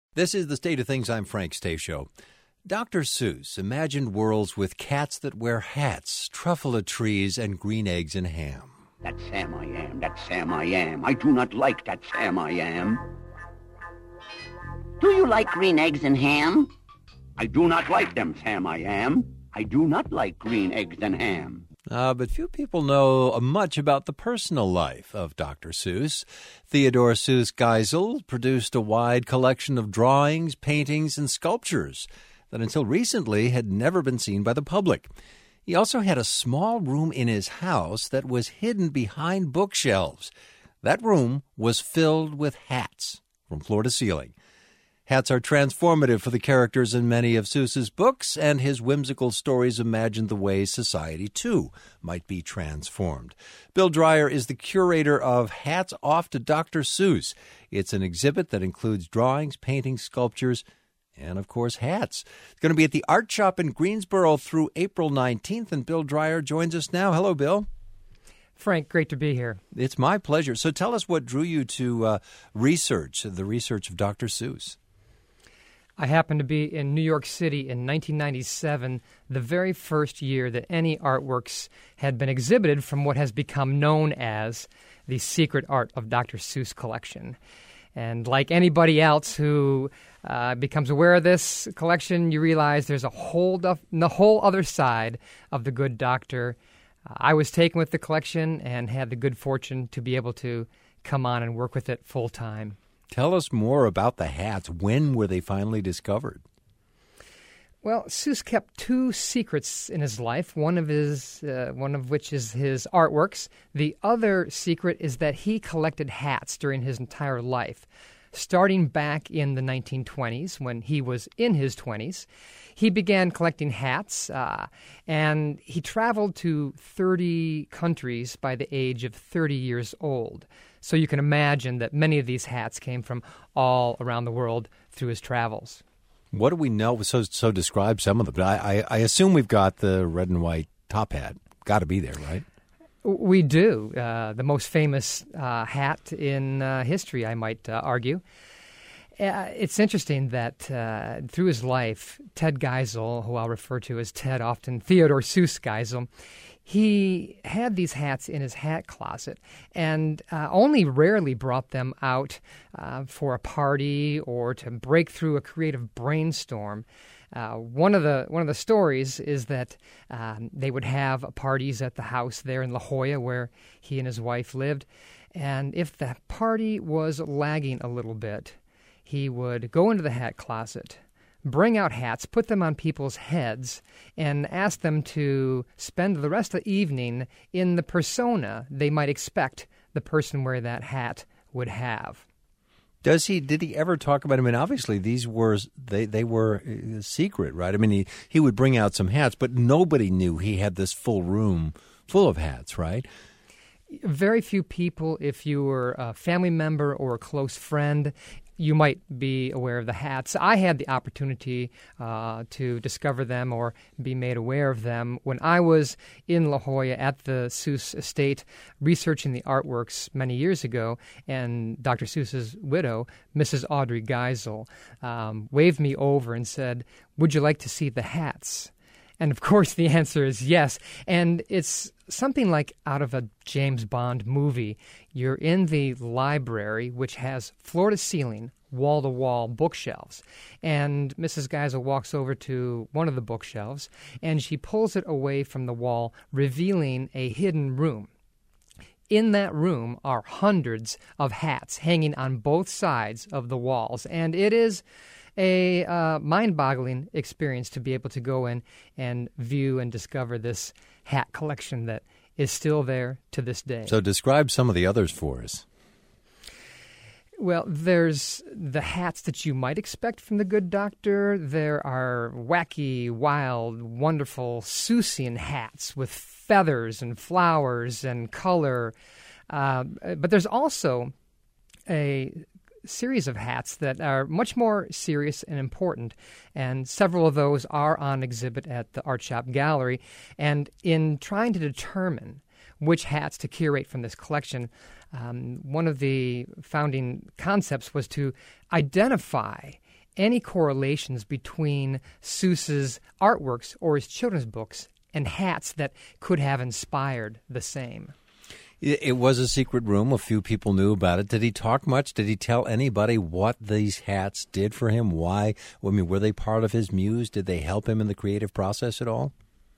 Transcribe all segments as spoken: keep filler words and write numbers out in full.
This is The State of Things. I'm Frank Stasio. Doctor Seuss imagined worlds with cats that wear hats, truffula trees, and green eggs and ham. That Sam I am, that Sam I am. I do not like that Sam I am. Do you like green eggs and ham? I do not like them, Sam I am. I do not like green eggs and ham. Uh, but few people know much about the personal life of Doctor Seuss. Theodore Seuss Geisel produced a wide collection of drawings, paintings, and sculptures that until recently had never been seen by the public. He also had a small room in his house that was hidden behind bookshelves. That room was filled with hats from floor to ceiling. Hats are transformative for the characters in many of Seuss's books, and his whimsical stories imagined the ways society, too, might be transformed. Bill Dreyer is the curator of Hats Off to Doctor Seuss. It's an exhibit that includes drawings, paintings, sculptures, and, of course, hats. It's going to be at the Art Shop in Greensboro through April nineteenth, and Bill Dreyer joins us now. Hello, Bill. Frank, great to be here. It's my pleasure. So tell us what drew you to uh, research, the research of Doctor Seuss. I happened to be in New York City in nineteen ninety-seven, the very first year that any artworks had been exhibited from what has become known as the Secret Art of Doctor Seuss collection. And like anybody else who uh, becomes aware of this collection, you realize there's a whole, duff, the whole other side of the good doctor. Uh, I was taken with the collection and had the good fortune to be able to come on and work with it full time. Tell us more about the hats. When were they finally discovered? Well, Seuss kept two secrets in his life, one of his, uh, one of which is his artworks. The other secret is that he collected hats during his entire life. Starting back in the nineteen twenties, when he was in his twenties, he began collecting hats, uh, and he traveled to thirty countries by the age of thirty years old. So you can imagine that many of these hats came from all around the world through his travels. What do we know? So, so describe some of them. I, I, I assume we've got the red and white top hat. Got to be there, right? We do. Uh, the most famous uh, hat in uh, history, I might uh, argue. Uh, it's interesting that uh, through his life, Ted Geisel, who I'll refer to as Ted often, Theodore Seuss Geisel, he had these hats in his hat closet and uh, only rarely brought them out uh, for a party or to break through a creative brainstorm. Uh, one of the one of the stories is that um, they would have parties at the house there in La Jolla where he and his wife lived, and if the party was lagging a little bit, he would go into the hat closet, bring out hats, put them on people's heads, and ask them to spend the rest of the evening in the persona they might expect the person wearing that hat would have. Does he? Did he ever talk about? I mean, obviously these were they they were secret, right? I mean, he he would bring out some hats, but nobody knew he had this full room full of hats, right? Very few people, if you were a family member or a close friend, you might be aware of the hats. I had the opportunity uh, to discover them or be made aware of them when I was in La Jolla at the Seuss estate researching the artworks many years ago, and Doctor Seuss's widow, Missus Audrey Geisel, um, waved me over and said, "Would you like to see the hats?" And of course the answer is yes. And it's something like out of a James Bond movie. You're in the library, which has floor-to-ceiling, wall-to-wall bookshelves. And Missus Geisel walks over to one of the bookshelves, and she pulls it away from the wall, revealing a hidden room. In that room are hundreds of hats hanging on both sides of the walls. And it is a uh, mind-boggling experience to be able to go in and view and discover this hat collection that is still there to this day. So describe some of the others for us. Well, there's the hats that you might expect from the good doctor. There are wacky, wild, wonderful Seussian hats with feathers and flowers and color. Uh, but there's also a series of hats that are much more serious and important, and several of those are on exhibit at the Art Shop Gallery. And in trying to determine which hats to curate from this collection, um, one of the founding concepts was to identify any correlations between Seuss's artworks or his children's books and hats that could have inspired the same. It was a secret room. A few people knew about it. Did he talk much? Did he tell anybody what these hats did for him? Why? I mean, were they part of his muse? Did they help him in the creative process at all?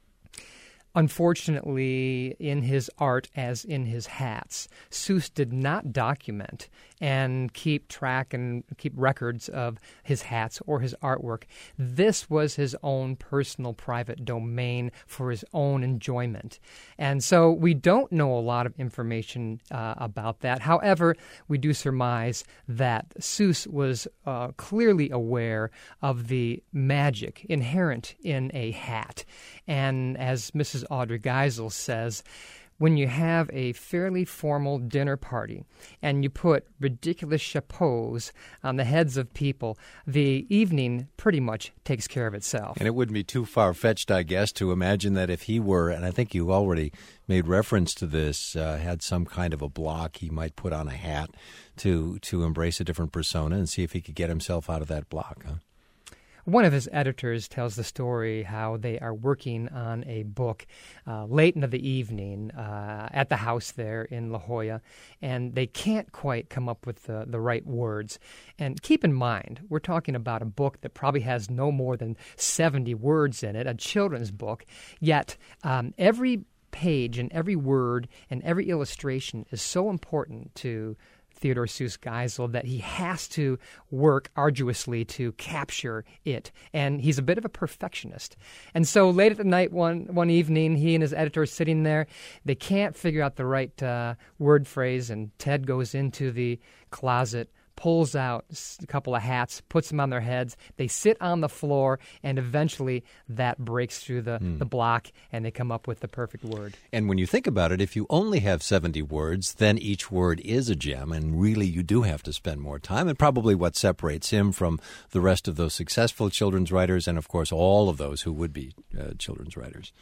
Unfortunately, in his art, as in his hats, Seuss did not document and keep track and keep records of his hats or his artwork. This was his own personal private domain for his own enjoyment. And so we don't know a lot of information uh, about that. However, we do surmise that Seuss was uh, clearly aware of the magic inherent in a hat. And as Missus Audrey Geisel says, when you have a fairly formal dinner party and you put ridiculous chapeaus on the heads of people, the evening pretty much takes care of itself. And it wouldn't be too far-fetched, I guess, to imagine that if he were, and I think you already made reference to this, uh, had some kind of a block, he might put on a hat to, to embrace a different persona and see if he could get himself out of that block, huh? One of his editors tells the story how they are working on a book uh, late into the evening uh, at the house there in La Jolla, and they can't quite come up with the, the right words. And keep in mind, we're talking about a book that probably has no more than seventy words in it, a children's book, yet um, every page and every word and every illustration is so important to Theodore Seuss Geisel that he has to work arduously to capture it. And he's a bit of a perfectionist. And so late at the night one one evening, he and his editor are sitting there. They can't figure out the right uh, word phrase, and Ted goes into the closet, pulls out a couple of hats, puts them on their heads. They sit on the floor, and eventually that breaks through the, mm. the block, and they come up with the perfect word. And when you think about it, if you only have seventy words, then each word is a gem, and really you do have to spend more time, and probably what separates him from the rest of those successful children's writers, and of course all of those who would be uh, children's writers.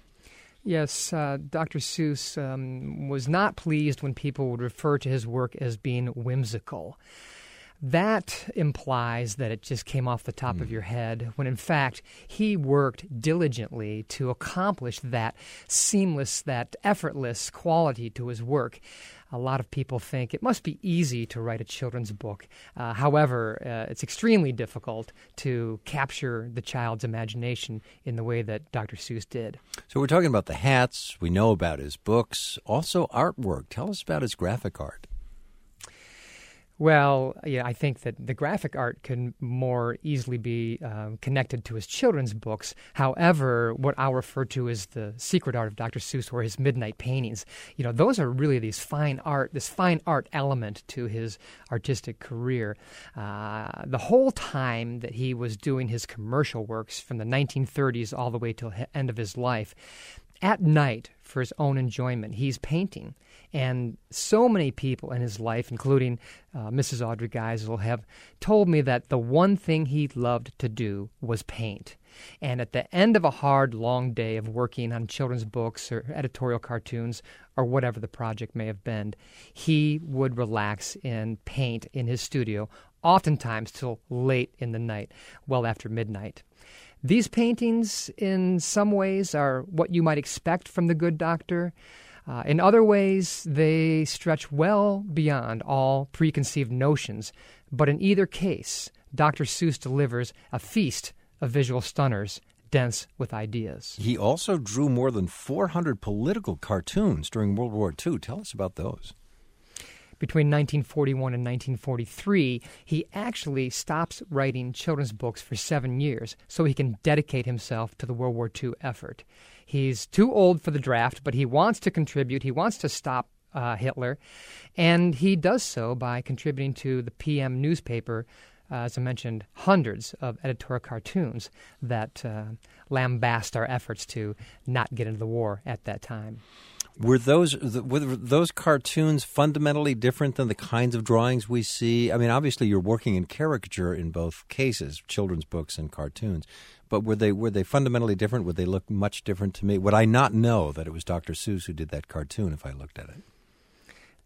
Yes, uh, Doctor Seuss um, was not pleased when people would refer to his work as being whimsical. That implies that it just came off the top mm. of your head, when in fact he worked diligently to accomplish that seamless, that effortless quality to his work. A lot of people think it must be easy to write a children's book. Uh, however, uh, it's extremely difficult to capture the child's imagination in the way that Doctor Seuss did. So we're talking about the hats. We know about his books. Also artwork. Tell us about his graphic art. Well, yeah, I think that the graphic art can more easily be um, connected to his children's books. However, what I'll refer to as the secret art of Doctor Seuss, or his midnight paintings, you know, those are really these fine art, this fine art element to his artistic career. Uh, the whole time that he was doing his commercial works, from the nineteen thirties all the way till the end of his life, at night, for his own enjoyment, he's painting. And so many people in his life, including uh, Missus Audrey Geisel, have told me that the one thing he loved to do was paint. And at the end of a hard, long day of working on children's books or editorial cartoons or whatever the project may have been, he would relax and paint in his studio, oftentimes till late in the night, well after midnight. These paintings, in some ways, are what you might expect from the good doctor. Uh, in other ways, they stretch well beyond all preconceived notions. But in either case, Doctor Seuss delivers a feast of visual stunners, dense with ideas. He also drew more than four hundred political cartoons during World War Two. Tell us about those. Between nineteen forty-one and nineteen forty-three, he actually stops writing children's books for seven years so he can dedicate himself to the World War Two effort. He's too old for the draft, but he wants to contribute. He wants to stop uh, Hitler, and he does so by contributing to the P M newspaper, uh, as I mentioned, hundreds of editorial cartoons that uh, lambast our efforts to not get into the war at that time. Were those were those cartoons fundamentally different than the kinds of drawings we see? I mean, obviously you're working in caricature in both cases, children's books and cartoons. But were they were they fundamentally different? Would they look much different to me? Would I not know that it was Doctor Seuss who did that cartoon if I looked at it?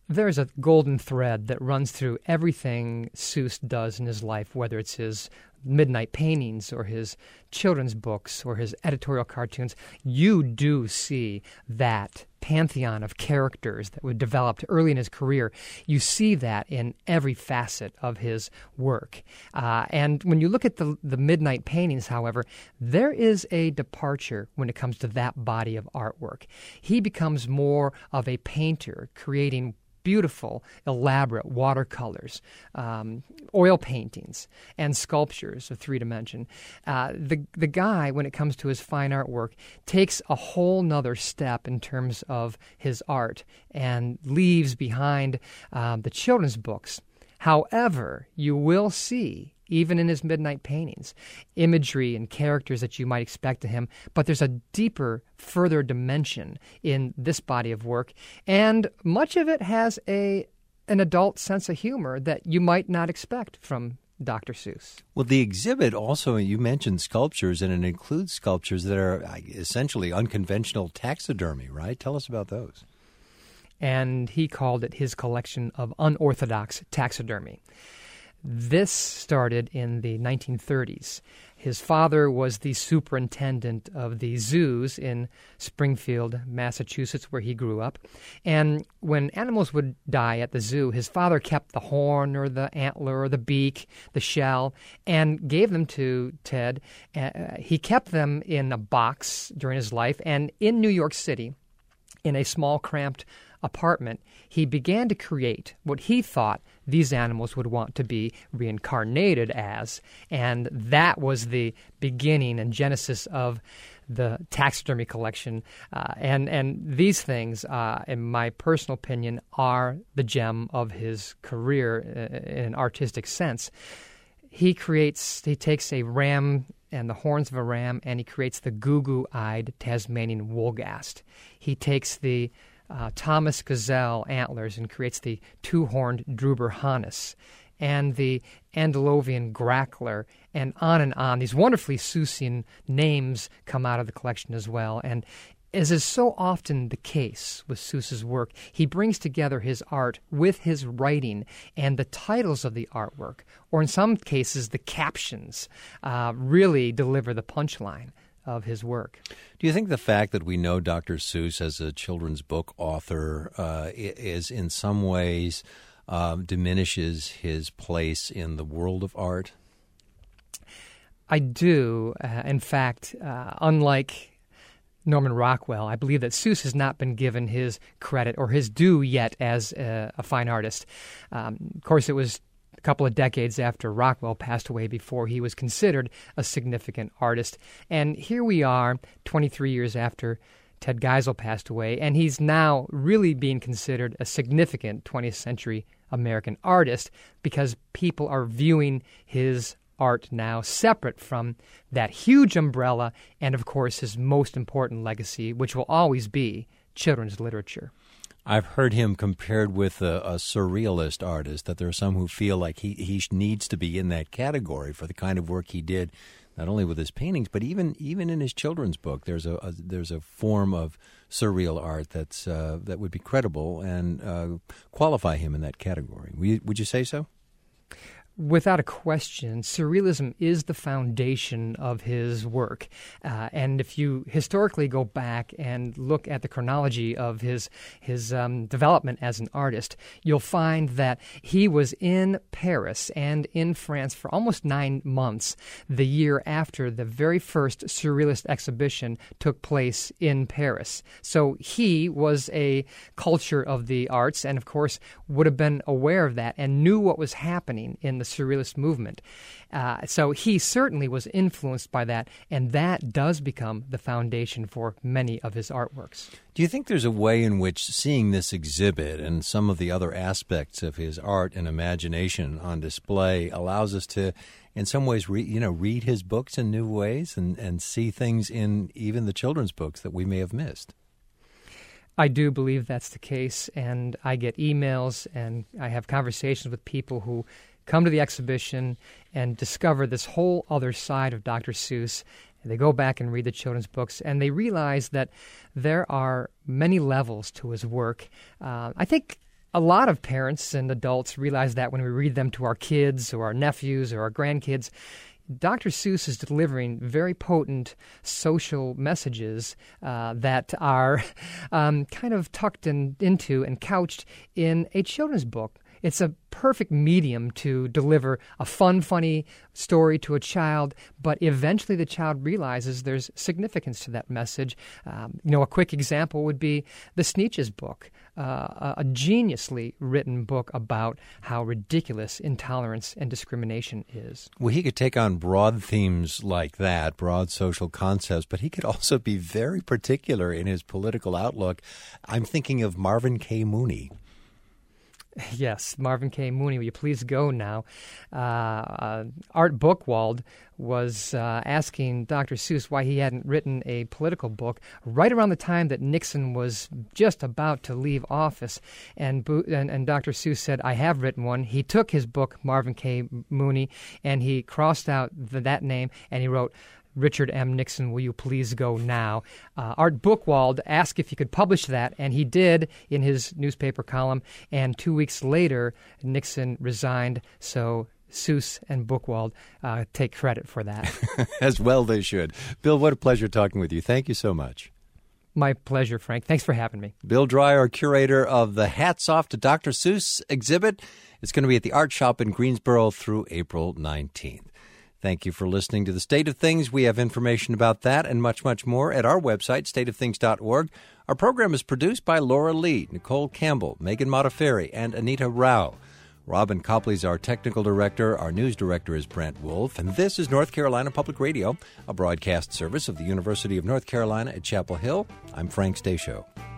There's a golden thread that runs through everything Seuss does in his life, whether it's his midnight paintings or his children's books or his editorial cartoons. You do see that pantheon of characters that were developed early in his career. You see that in every facet of his work. Uh, and when you look at the, the midnight paintings, however, there is a departure when it comes to that body of artwork. He becomes more of a painter, creating beautiful, elaborate watercolors, um, oil paintings, and sculptures of three dimension. Uh, the the guy, when it comes to his fine artwork, takes a whole nother step in terms of his art and leaves behind um, the children's books. However, you will see, even in his midnight paintings, imagery and characters that you might expect to him, but there's a deeper, further dimension in this body of work, and much of it has a an adult sense of humor that you might not expect from Doctor Seuss. Well, the exhibit also, you mentioned sculptures, and it includes sculptures that are essentially unconventional taxidermy, right? Tell us about those. And he called it his collection of unorthodox taxidermy. This started in the nineteen thirties. His father was the superintendent of the zoos in Springfield, Massachusetts, where he grew up. And when animals would die at the zoo, his father kept the horn or the antler or the beak, the shell, and gave them to Ted. Uh, he kept them in a box during his life. And in New York City, in a small, cramped apartment, he began to create what he thought these animals would want to be reincarnated as. And that was the beginning and genesis of the taxidermy collection. Uh, and, and these things, uh, in my personal opinion, are the gem of his career uh, in an artistic sense. He creates, he takes a ram and the horns of a ram, and he creates the goo-goo-eyed Tasmanian woolgast. He takes the Uh, Thomas Gazelle antlers and creates the two-horned Druber Hannes and the Andaluvian grackler, and on and on. These wonderfully Seussian names come out of the collection as well. And as is so often the case with Seuss's work, he brings together his art with his writing, and the titles of the artwork, or in some cases the captions, uh, really deliver the punchline of his work. Do you think the fact that we know Doctor Seuss as a children's book author uh, is in some ways um, diminishes his place in the world of art? I do. Uh, in fact, uh, unlike Norman Rockwell, I believe that Seuss has not been given his credit or his due yet as a, a fine artist. Um, of course, it was a couple of decades after Rockwell passed away before he was considered a significant artist. And here we are, twenty-three years after Ted Geisel passed away, and he's now really being considered a significant twentieth century American artist because people are viewing his art now separate from that huge umbrella and, of course, his most important legacy, which will always be children's literature. I've heard him compared with a, a surrealist artist, that there are some who feel like he, he needs to be in that category for the kind of work he did, not only with his paintings, but even even in his children's book. There's a, a there's a form of surreal art that's uh, that would be credible and uh, qualify him in that category. Would you, would you say so? Without a question, surrealism is the foundation of his work. Uh, and if you historically go back and look at the chronology of his his um, development as an artist, you'll find that he was in Paris and in France for almost nine months the year after the very first Surrealist exhibition took place in Paris. So he was a culture of the arts and, of course, would have been aware of that and knew what was happening in the Surrealist movement. Uh, so he certainly was influenced by that, and that does become the foundation for many of his artworks. Do you think there's a way in which seeing this exhibit and some of the other aspects of his art and imagination on display allows us to, in some ways, re, you know, read his books in new ways and, and see things in even the children's books that we may have missed? I do believe that's the case, and I get emails and I have conversations with people who come to the exhibition and discover this whole other side of Doctor Seuss. They go back and read the children's books, and they realize that there are many levels to his work. Uh, I think a lot of parents and adults realize that when we read them to our kids or our nephews or our grandkids. Doctor Seuss is delivering very potent social messages uh, that are um, kind of tucked in, into and couched in a children's book. It's a perfect medium to deliver a fun, funny story to a child, but eventually the child realizes there's significance to that message. Um, you know, a quick example would be the Sneetches book, uh, a geniusly written book about how ridiculous intolerance and discrimination is. Well, he could take on broad themes like that, broad social concepts, but he could also be very particular in his political outlook. I'm thinking of Marvin K. Mooney. Yes, Marvin K. Mooney, will you please go now? Uh, uh, Art Buchwald was uh, asking Doctor Seuss why he hadn't written a political book right around the time that Nixon was just about to leave office. And, Bo- and, and Doctor Seuss said, I have written one. He took his book, Marvin K. Mooney, and he crossed out the, that name, and he wrote, Richard M. Nixon, will you please go now? Uh, Art Buchwald asked if he could publish that, and he did in his newspaper column. And two weeks later, Nixon resigned, so Seuss and Buchwald uh, take credit for that. As well they should. Bill, what a pleasure talking with you. Thank you so much. My pleasure, Frank. Thanks for having me. Bill Dreyer, curator of the Hats Off to Doctor Seuss exhibit. It's going to be at the Art Shop in Greensboro through April nineteenth. Thank you for listening to The State of Things. We have information about that and much, much more at our website, state of things dot org. Our program is produced by Laura Lee, Nicole Campbell, Megan Modafferi, and Anita Rao. Robin Copley is our technical director. Our news director is Brent Wolf. And this is North Carolina Public Radio, a broadcast service of the University of North Carolina at Chapel Hill. I'm Frank Stasio.